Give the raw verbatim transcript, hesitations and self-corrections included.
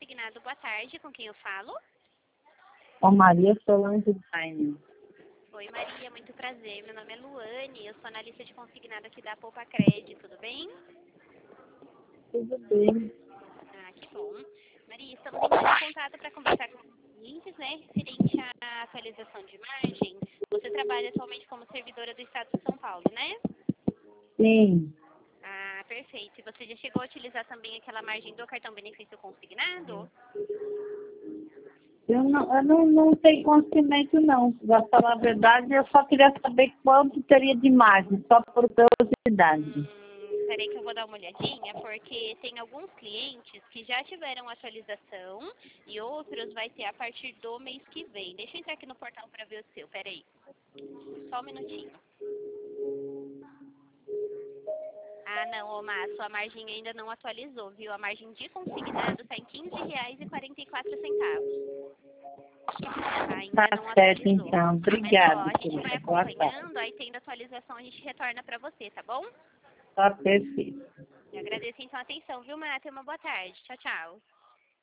consignado. Boa tarde, com quem eu falo? Com Maria Solange Daine. Oi, Maria, muito prazer. Meu nome é Luane, eu sou analista de consignado aqui da Poupa Cred, tudo bem? Tudo bem. Ah, que bom. Maria, estamos entrando em contato para conversar com os clientes, né, referente à atualização de margem. Você trabalha atualmente como servidora do Estado de São Paulo, né? Sim. Ah, perfeito. E você já chegou a utilizar também aquela margem do cartão benefício consignado? Eu não, eu não, não tenho conhecimento, não. Pra falar a verdade, eu só queria saber quanto teria de margem, só por curiosidade. Hum, peraí que eu vou dar uma olhadinha, porque tem alguns clientes que já tiveram atualização e outros vai ter a partir do mês que vem. Deixa eu entrar aqui no portal para ver o seu, peraí. Só um minutinho. Ah, não, Omar, sua margem ainda não atualizou, viu? A margem de consignado está em quinze reais e quarenta e quatro centavos. Ainda Tá não certo, atualizou. então. Mas, ó, Obrigada, a gente vai querida. Boa tarde. acompanhando, aí tendo atualização a gente retorna para você, tá bom? Tá perfeito. Eu agradeço então a atenção, viu, Má? Tenha uma boa tarde. Tchau, tchau.